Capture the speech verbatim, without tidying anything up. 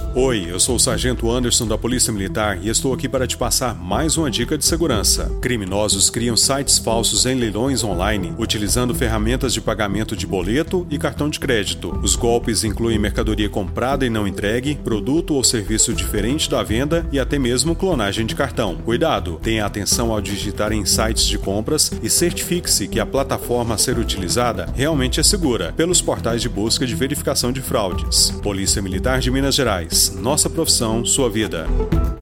Oi, eu sou o Sargento Anderson da Polícia Militar e estou aqui para te passar mais uma dica de segurança. Criminosos criam sites falsos em leilões online, utilizando ferramentas de pagamento de boleto e cartão de crédito. Os golpes incluem mercadoria comprada e não entregue, produto ou serviço diferente da venda e até mesmo clonagem de cartão. Cuidado, tenha atenção ao digitar em sites de compras e certifique-se que a plataforma a ser utilizada realmente é segura pelos portais de busca de verificação de fraudes. Polícia Militar de Minas Gerais. Nossa profissão, sua vida.